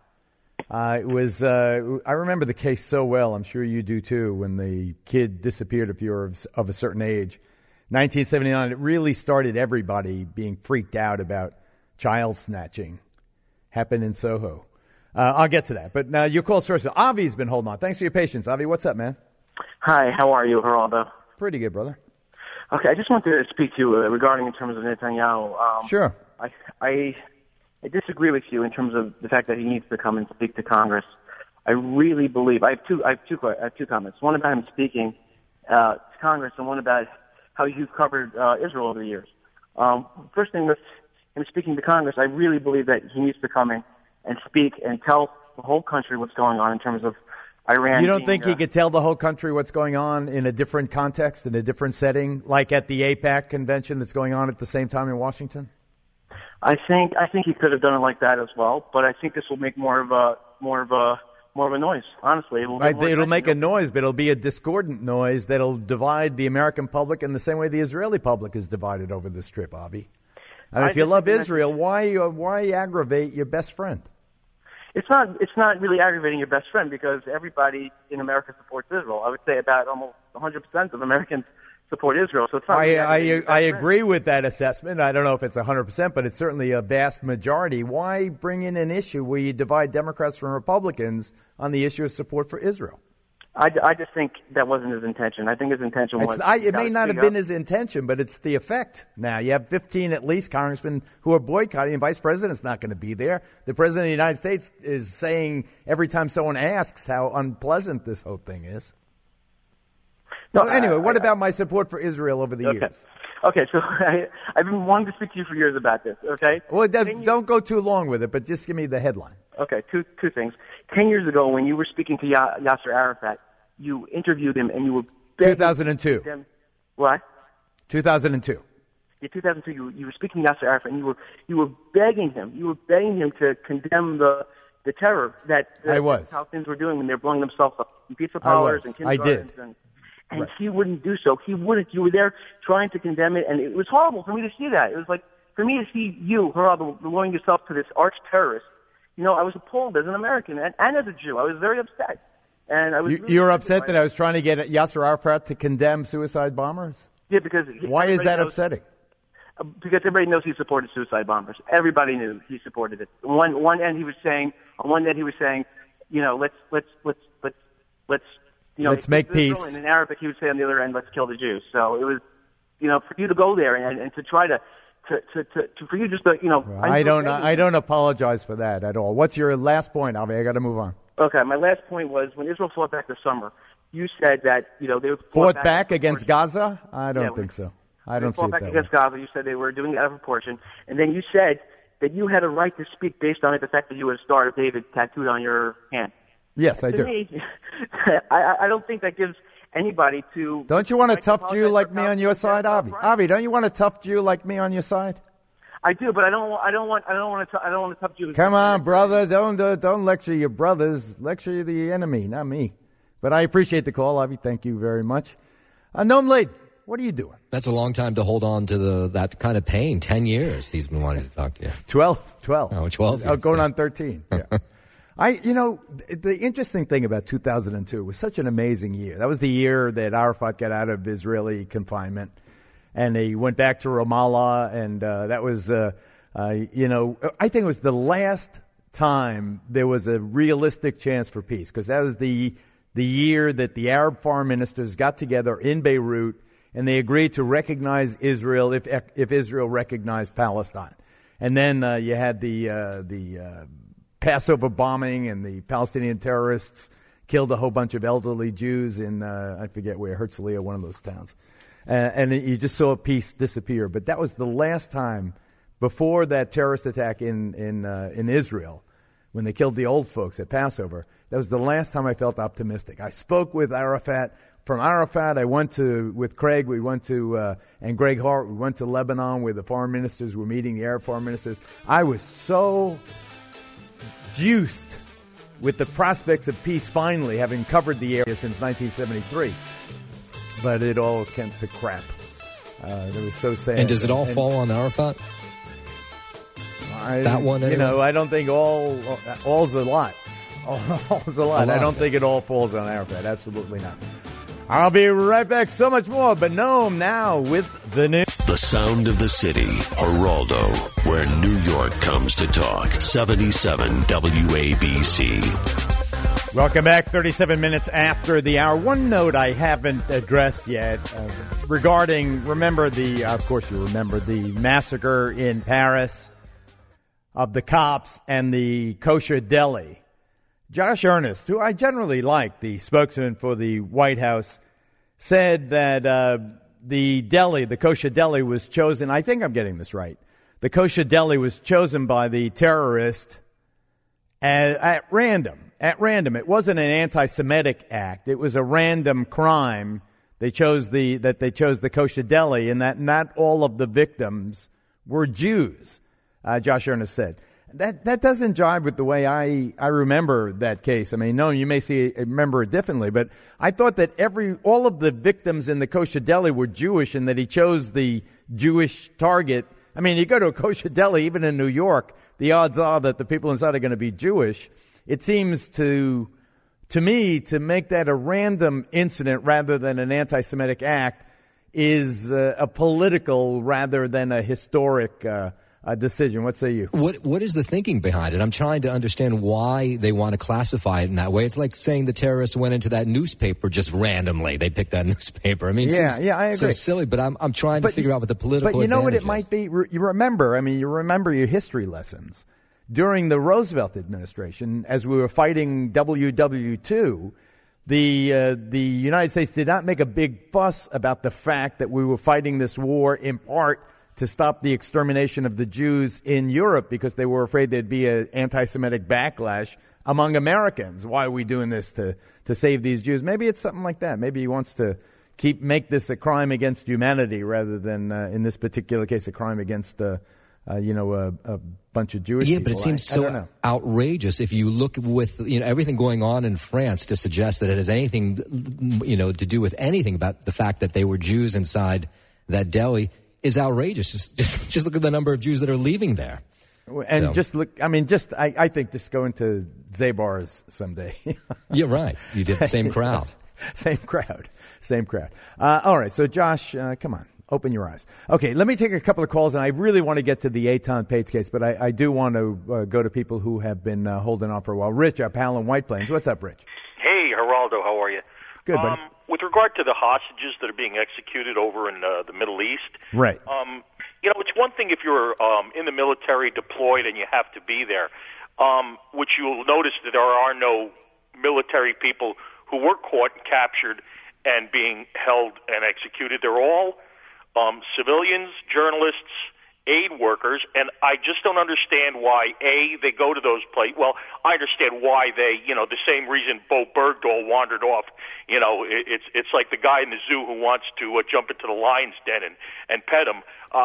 I remember the case so well. I'm sure you do too. When the kid disappeared, if you're of a certain age. 1979, it really started everybody being freaked out about child snatching. Happened in Soho. I'll get to that. But now your call's first. Avi's been holding on. Thanks for your patience. Avi, what's up, man? Hi, how are you, Geraldo? Pretty good, brother. Okay, I just wanted to speak to you regarding in terms of Netanyahu. Sure. I disagree with you in terms of the fact that he needs to come and speak to Congress. I really believe I have two comments. One about him speaking to Congress, and one about how you've covered Israel over the years. First thing with him speaking to Congress, I really believe that he needs to come in and speak and tell the whole country what's going on in terms of Iran. You don't think he could tell the whole country what's going on in a different context, in a different setting, like at the AIPAC convention that's going on at the same time in Washington? I think he could have done it like that as well, but I think this will make more of a noise. Honestly, it'll make a noise, but it'll be a discordant noise that'll divide the American public in the same way the Israeli public is divided over this trip, Avi. And if you love Israel, why aggravate your best friend? It's not really aggravating your best friend, because everybody in America supports Israel. I would say about almost 100% of Americans support Israel. So it's not I agree with that assessment. I don't know if it's 100%, but it's certainly a vast majority. Why bring in an issue where you divide Democrats from Republicans on the issue of support for Israel? I just think that wasn't his intention. I think his intention was... It may not have been his intention, but it's the effect now. You have 15 at least congressmen who are boycotting, and Vice President's not going to be there. The President of the United States is saying every time someone asks how unpleasant this whole thing is. No, anyway, what about my support for Israel over the years? Okay, so I've been wanting to speak to you for years about this, okay? Well, don't go too long with it, but just give me the headline. Okay, two things. 10 years ago, when you were speaking to Yasser Arafat, you interviewed him and you were begging 2002. him. What? 2002. Yeah, 2002. You were speaking to Yasser Arafat, and you were begging him. You were begging him to condemn the terror that the Palestinians were doing when they're blowing themselves up in pizza parlors and kindergartens. And right. He wouldn't do so. He wouldn't. You were there trying to condemn it, and it was horrible for me to see that. It was like, for me to see you, Geraldo, lowering yourself to this arch terrorist. You know, I was appalled as an American and as a Jew. I was very upset. And I was. You were upset that I was trying to get Yasser Arafat to condemn suicide bombers? Yeah, because why is that upsetting? Because everybody knows he supported suicide bombers. Everybody knew he supported it. On one end he was saying, you know, let's make peace. And in Arabic, he would say on the other end, let's kill the Jews. So it was, you know, for you to go there and to try to for you just to, you know. Well, I don't apologize for that at all. What's your last point, Avi? I got to move on. Okay, my last point was when Israel fought back this summer, you said that, you know, they fought back against Gaza? I don't think so. I don't see it that way. They fought back against Gaza. You said they were doing it out of proportion. And then you said that you had a right to speak based on the fact that you had a Star of David tattooed on your hand. Yes, I do. Me, I don't think that gives anybody to. Don't you want a tough Jew like me on your side, Avi? Avi, don't you want a tough Jew like me on your side? I do, but I don't want a tough Jew. Come on, brother, don't lecture your brothers. Lecture the enemy, not me. But I appreciate the call, Avi. Thank you very much. Noam Laden, what are you doing? That's a long time to hold on to that kind of pain. 10 years he's been wanting to talk to you. 12. Oh, 12 years. Going on 13. Yeah. The interesting thing about 2002 was such an amazing year. That was the year that Arafat got out of Israeli confinement, and he went back to Ramallah, and that was, I think it was the last time there was a realistic chance for peace, because that was the year that the Arab foreign ministers got together in Beirut, and they agreed to recognize Israel if Israel recognized Palestine. And then you had the Passover bombing, and the Palestinian terrorists killed a whole bunch of elderly Jews in, I forget where, Herzliya, one of those towns. And you just saw peace disappear. But that was the last time, before that terrorist attack in Israel, when they killed the old folks at Passover. That was the last time I felt optimistic. I spoke with Arafat. From Arafat, I went with Craig, and Greg Hart, we went to Lebanon, where the foreign ministers were meeting, the Arab foreign ministers. I was so juiced with the prospects of peace finally, having covered the area since 1973. But it all came to crap. It was so sad. And does it all fall on Arafat? That one, anyway? I don't think all's a lot. All's a lot. I don't think it all falls on Arafat. Absolutely not. I'll be right back. So much more, but Noam now with the news. The sound of the city, Geraldo, where New York comes to talk. 77 WABC. Welcome back. 37 minutes after the hour. One note I haven't addressed yet regarding, of course you remember the massacre in Paris of the cops and the kosher deli. Josh Earnest, who I generally like, the spokesman for the White House, said that the kosher deli was chosen, I think I'm getting this right, the kosher deli was chosen by the terrorist at random. It wasn't an anti-Semitic act. It was a random crime. They chose the kosher deli, and that not all of the victims were Jews, Josh Earnest said. That doesn't jive with the way I remember that case. I mean, no, you may remember it differently, but I thought that all of the victims in the kosher deli were Jewish, and that he chose the Jewish target. I mean, you go to a kosher deli, even in New York, the odds are that the people inside are going to be Jewish. It seems to me to make that a random incident rather than an anti-Semitic act is a political rather than a historic decision. What say you? What is the thinking behind it? I'm trying to understand why they want to classify it in that way. It's like saying the terrorists went into that newspaper just randomly. They picked that newspaper. I mean, I agree. So silly, but I'm trying to figure out what the political. But you know what it is. might be. You remember your history lessons during the Roosevelt administration, as we were fighting WW2. the United States did not make a big fuss about the fact that we were fighting this war in part to stop the extermination of the Jews in Europe because they were afraid there'd be an anti-Semitic backlash among Americans. Why are we doing this to save these Jews? Maybe it's something like that. Maybe he wants to make this a crime against humanity rather than, in this particular case, a crime against, a bunch of Jewish people. Yeah, but it seems so outrageous if you look with everything going on in France to suggest that it has anything, to do with anything about the fact that they were Jews inside that deli is outrageous. Just look at the number of Jews that are leaving there. And so. Just look, I think just go into Zabar's someday. You're right. You get the same crowd. Same crowd. All right, so Josh, come on, open your eyes. Okay, let me take a couple of calls, and I really want to get to the Eitan Pates case, but I do want to go to people who have been holding on for a while. Rich, our pal in White Plains. What's up, Rich? Hey, Geraldo, how are you? Good, buddy. With regard to the hostages that are being executed over in the Middle East, right? It's one thing if you're in the military deployed and you have to be there, which you'll notice that there are no military people who were caught and captured and being held and executed. They're all civilians, journalists, aid workers, and I just don't understand why, A, they go to those places. Well, I understand why they, the same reason Bo Bergdahl wandered off. It's like the guy in the zoo who wants to jump into the lion's den and pet him.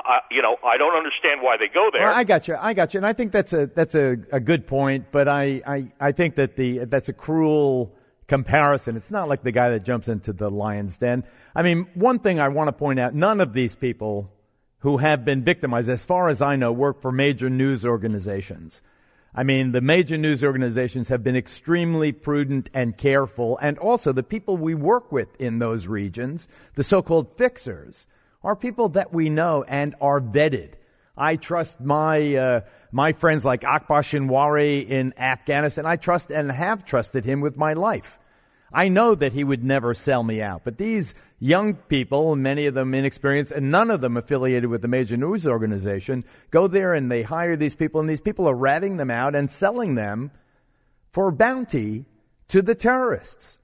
I don't understand why they go there. Well, I got you, and I think that's a good point, but I think that that's a cruel comparison. It's not like the guy that jumps into the lion's den. I mean, one thing I want to point out, none of these people who have been victimized, as far as I know, work for major news organizations. I mean, the major news organizations have been extremely prudent and careful, and also the people we work with in those regions, the so-called fixers, are people that we know and are vetted. I trust my friends like Akbar Shinwari in Afghanistan. I trust and have trusted him with my life. I know that he would never sell me out. But these young people, many of them inexperienced, and none of them affiliated with the major news organization, go there and they hire these people, and these people are ratting them out and selling them for bounty to the terrorists.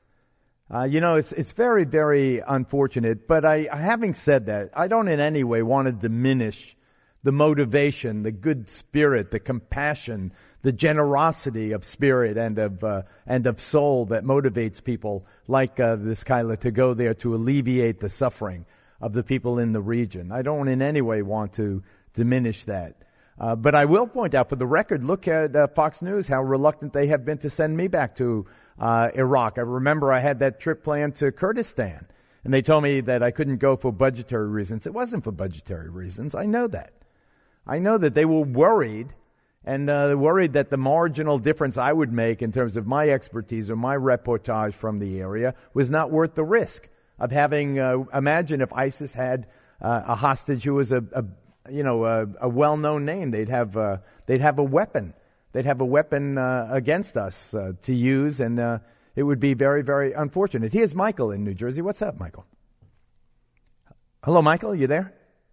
It's very, very unfortunate. But having said that, I don't in any way want to diminish the motivation, the good spirit, the compassion, the generosity of spirit and of soul that motivates people like this Kyla to go there to alleviate the suffering of the people in the region. I don't in any way want to diminish that. But I will point out, for the record, look at Fox News, how reluctant they have been to send me back to Iraq. I remember I had that trip planned to Kurdistan, and they told me that I couldn't go for budgetary reasons. It wasn't for budgetary reasons. I know that. I know that they were worried, and worried that the marginal difference I would make in terms of my expertise or my reportage from the area was not worth the risk of having. Imagine if ISIS had a hostage who was a well-known name. They'd have a weapon. They'd have a weapon against us to use, and it would be very, very unfortunate. Here's Michael in New Jersey. What's up, Michael? Hello, Michael. You there?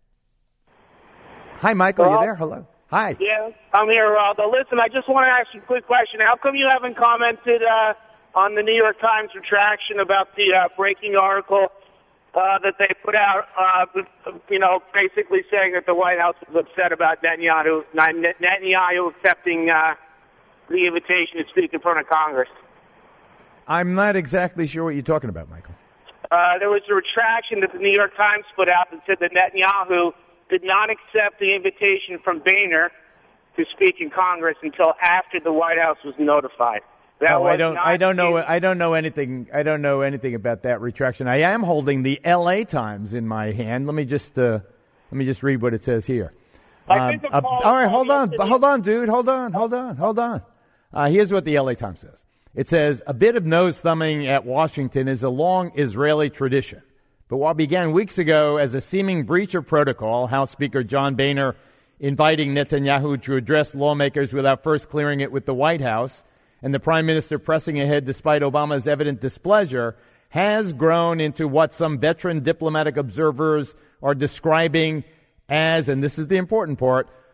Hi, Michael. You there? Hello. Hi. Yeah, I'm here, Geraldo. Listen, I just want to ask you a quick question. How come you haven't commented on the New York Times retraction about the breaking article that they put out, basically saying that the White House was upset about Netanyahu accepting the invitation to speak in front of Congress? I'm not exactly sure what you're talking about, Michael. There was a retraction that the New York Times put out that said that Netanyahu did not accept the invitation from Boehner to speak in Congress until after the White House was notified. I don't know anything about that retraction. I am holding the L.A. Times in my hand. Let me just read what it says here. All right, hold on, dude. Hold on. Here's what the L.A. Times says. It says, a bit of nose thumbing at Washington is a long Israeli tradition. But what began weeks ago as a seeming breach of protocol, House Speaker John Boehner inviting Netanyahu to address lawmakers without first clearing it with the White House, and the Prime Minister pressing ahead despite Obama's evident displeasure, has grown into what some veteran diplomatic observers are describing as, and this is the important part,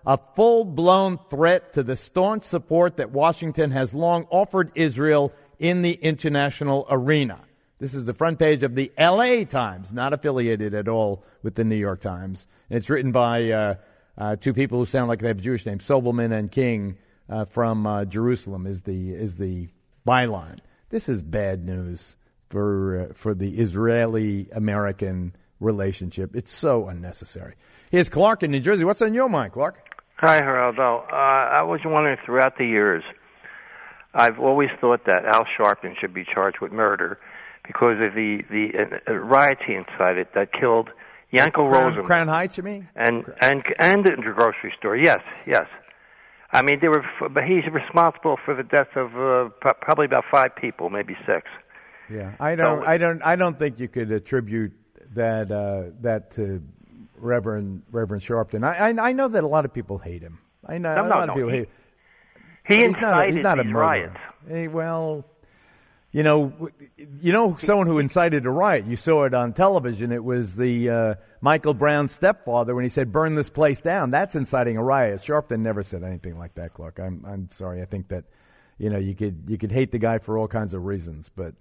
a full-blown threat to the staunch support that Washington has long offered Israel in the international arena. This is the front page of the L.A. Times, not affiliated at all with the New York Times. And it's written by two people who sound like they have Jewish names, Sobelman and King from Jerusalem is the byline. This is bad news for the Israeli-American relationship. It's so unnecessary. Here's Clark in New Jersey. What's on your mind, Clark? Hi, Geraldo. I was wondering, throughout the years, I've always thought that Al Sharpton should be charged with murder because of the riots he incited that killed Yanko Rosenberg. Crown Heights, you mean? And the grocery store. Yes. I mean, but he's responsible for the death of probably about 5 people, maybe 6. Yeah, I don't think you could attribute that to Reverend Sharpton. I know that a lot of people hate him. I know a lot of people hate him. He incited he's not these a riots. Hey, well, you know, someone who incited a riot. You saw it on television. It was the Michael Brown's stepfather when he said, "Burn this place down." That's inciting a riot. Sharpton never said anything like that, Clark. I'm sorry. I think that you could hate the guy for all kinds of reasons, but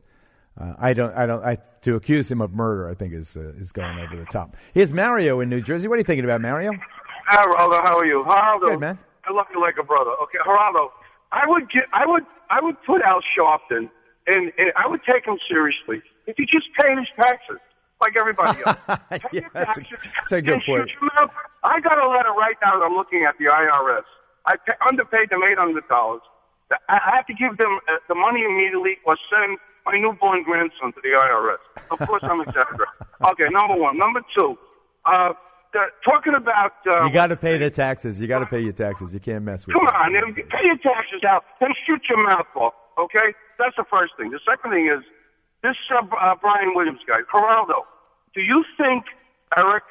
to accuse him of murder, I think is going over the top. Here's Mario in New Jersey. What are you thinking about, Mario? Geraldo, how are you? Geraldo, good, man. I love you like a brother. Okay, Geraldo, I would put Al Sharpton, and I would take him seriously if he just paid his taxes like everybody else. Yeah, that's a good point. I got a letter right now that I'm looking at the IRS. I underpaid them $800. I have to give them the money immediately or send my newborn grandson to the IRS. Of course, I'm exaggerating. Okay, number one. Number two, talking about... you got to pay the taxes. You got to pay your taxes. You can't mess with it. Come on, pay your taxes out, then shoot your mouth off, okay? That's the first thing. The second thing is, this Brian Williams guy, Geraldo, do you think Eric,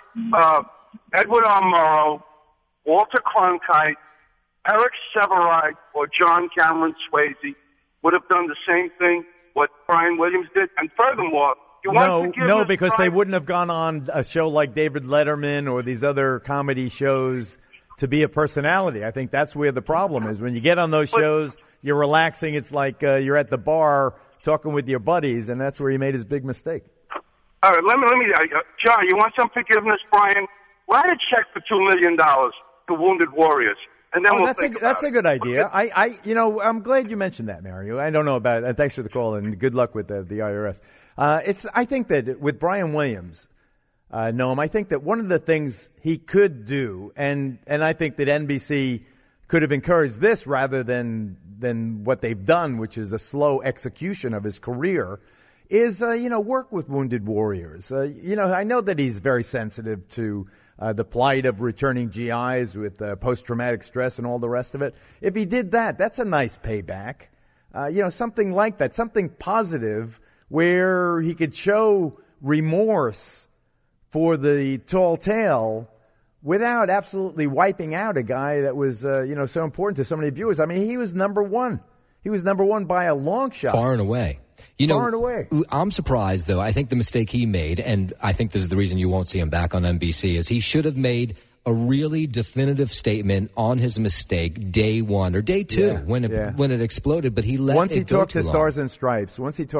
Edward R. Murrow, Walter Cronkite, Eric Sevareid, or John Cameron Swayze would have done the same thing what Brian Williams did? And furthermore, no, because they wouldn't have gone on a show like David Letterman or these other comedy shows to be a personality. I think that's where the problem is. When you get on those shows, you're relaxing. It's like you're at the bar talking with your buddies, and that's where he made his big mistake. All right, let me, John, you want some forgiveness, Brian? Write a check for $2 million to Wounded Warriors. And then that's a good idea. Okay. I'm glad you mentioned that, Mario. I don't know about it. Thanks for the call, and good luck with the IRS. I think that with Brian Williams, Noam, I think that one of the things he could do, and I think that NBC could have encouraged this rather than what they've done, which is a slow execution of his career, is work with Wounded Warriors. I know that he's very sensitive to the plight of returning GIs with post-traumatic stress and all the rest of it. If he did that, that's a nice payback. Something like that, something positive where he could show remorse for the tall tale without absolutely wiping out a guy that was, so important to so many viewers. I mean, he was number one. He was number one by a long shot. Far and away. Far and away. I'm surprised, though. I think the mistake he made, and I think this is the reason you won't see him back on NBC, is he should have made a really definitive statement on his mistake day one or day two when it exploded, but he let Once he it go talked to too long. Stars and Stripes,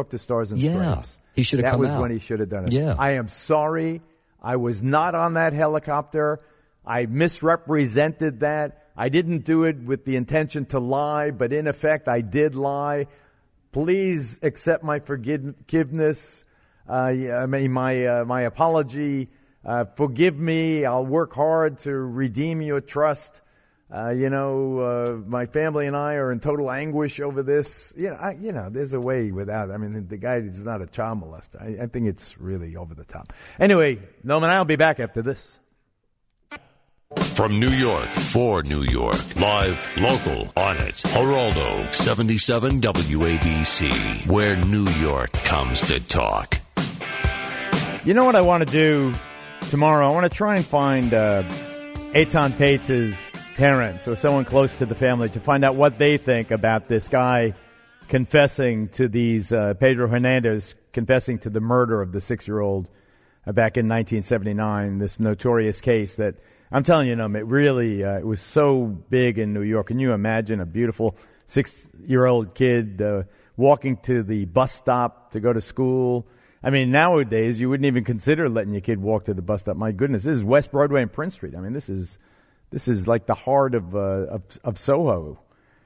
he should have come out. That was when he should have done it. Yeah. I am sorry. I was not on that helicopter. I misrepresented that. I didn't do it with the intention to lie, but in effect, I did lie. Please accept my forgiveness. My apology. Forgive me. I'll work hard to redeem your trust. My family and I are in total anguish over this. There's a way without. I mean, the guy is not a child molester. I think it's really over the top. Anyway, Noam and I will be back after this. From New York, for New York, live, local, on it. Geraldo, 77 WABC, where New York comes to talk. You know what I want to do tomorrow? I want to try and find Eitan Pates' parents or someone close to the family to find out what they think about this guy confessing to these, Pedro Hernandez confessing to the murder of the 6-year-old back in 1979, this notorious case that I'm telling you, it really it was so big in New York. Can you imagine a beautiful 6-year-old kid walking to the bus stop to go to school? I mean, nowadays you wouldn't even consider letting your kid walk to the bus stop. My goodness, this is West Broadway and Prince Street. I mean, this is like the heart of Soho.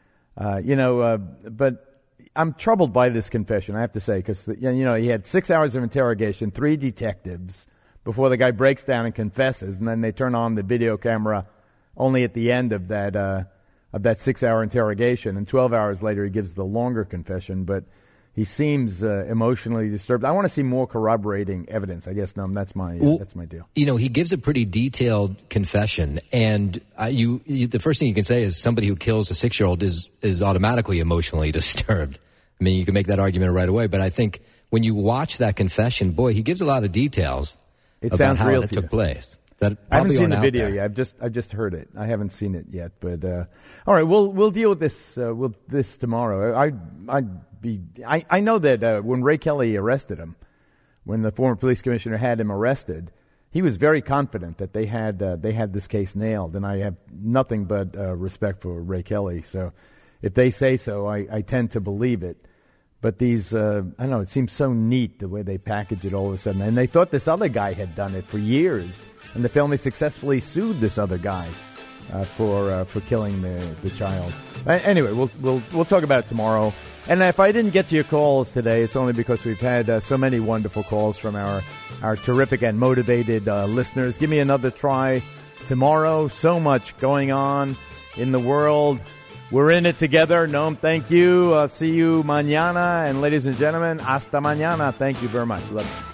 But I'm troubled by this confession, I have to say, because he had 6 hours of interrogation, 3 detectives, before the guy breaks down and confesses, and then they turn on the video camera only at the end of that 6-hour interrogation, and 12 hours later he gives the longer confession. But he seems emotionally disturbed. I want to see more corroborating evidence. I guess that's my deal. He gives a pretty detailed confession, and the first thing you can say is somebody who kills a 6-year-old is automatically emotionally disturbed. I mean, you can make that argument right away, but I think when you watch that confession, boy, he gives a lot of details. It about sounds how real that to took you. place. I haven't seen the video yet. I've just heard it. I haven't seen it yet. But all right, we'll deal with this tomorrow. I know that when Ray Kelly arrested him, when the former police commissioner had him arrested, he was very confident that they had this case nailed. And I have nothing but respect for Ray Kelly. So if they say so, I tend to believe it. But these, I don't know, it seems so neat the way they package it all of a sudden. And they thought this other guy had done it for years. And the family successfully sued this other guy for killing the child. Anyway, we'll talk about it tomorrow. And if I didn't get to your calls today, it's only because we've had so many wonderful calls from our terrific and motivated listeners. Give me another try tomorrow. So much going on in the world. We're in it together. Noam, thank you. See you mañana. And ladies and gentlemen, hasta mañana. Thank you very much. Love you.